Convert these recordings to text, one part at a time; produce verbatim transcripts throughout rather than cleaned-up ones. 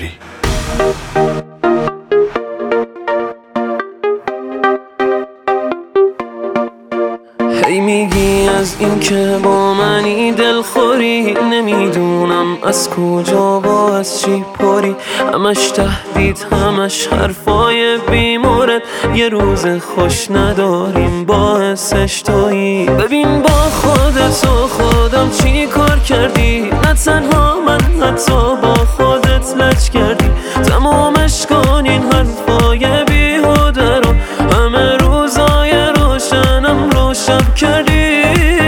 بری. هی میگی از این که با منی دلخوری، نمیدونم از کجا با از چی پری. همش تهدید، همش حرفای بیمورد، یه روز خوش نداریم باعثش تویی. ببین با خودت و خودم چی کار کردی، نه تنها من حتی با خودت لج کردی. تمامش کن این حرفای بیهوده رو، همه روزای روشنم رو شب کردی.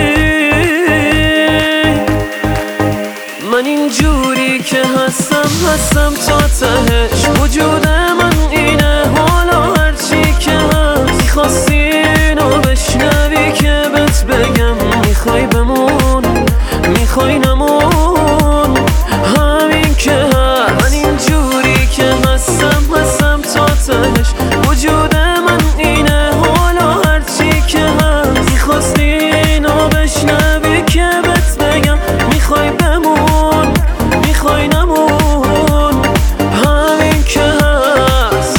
من اینجوری که هستم هستم تا تهش، وجود من اینه حالا هرچی که هست. میخواستی اینو بشنوی که بهت بگم، میخوای بمون میخوای نمون، همین که هست. من اینجوری که هستم هستم تا تهش، وجود من اینه حالا هرچی که هست. میخواستی اینو بشنوی که بهت بگم، میخوای بمون میخوای نمون، همین که هست.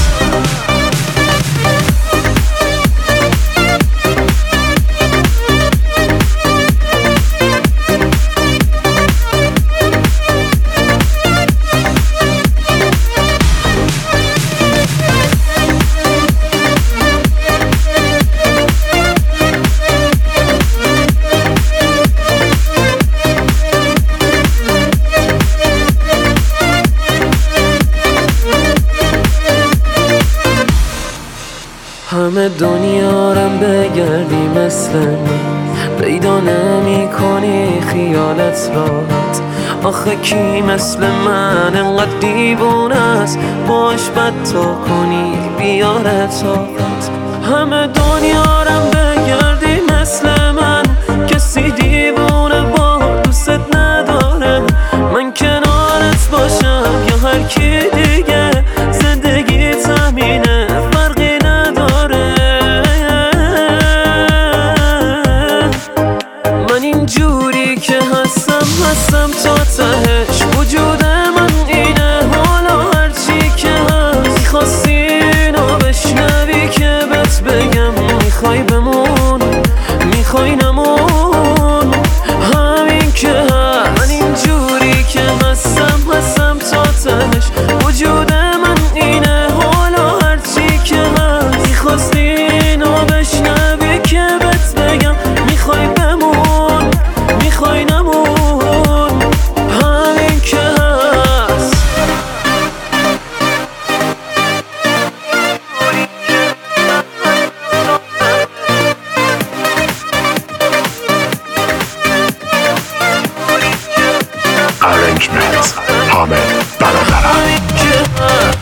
همه دنیا رم بگردی مثل من، پیدا نمی کنی خیالت راحت. آخه کی مثل من انقدر دیوونه است، باش بد تو کنی بیاره طاقت. همه دنیا رم بگردی مثل من، کسی دیوونه با دوست نداره. من کنارت باشم یا هر کی دیگه، زندگی تمینه فرقی نداره. من اینجوری که هستم هستم تا تهش، وجود من اینه حالا هرچی که هست. میخواستی اینو بشنوی که بهت بگم، میخوای بمون میخوای نمون، همین که هست. من اینجوری که هستم هستم تا تهش، وجود من اینه حالا هرچی که هست. میخواستی اینو بشنوی که بهت بگم، میخوای بمون میخوای نمون، همین که هست. Arrangement حامد برادرم. همین که هست.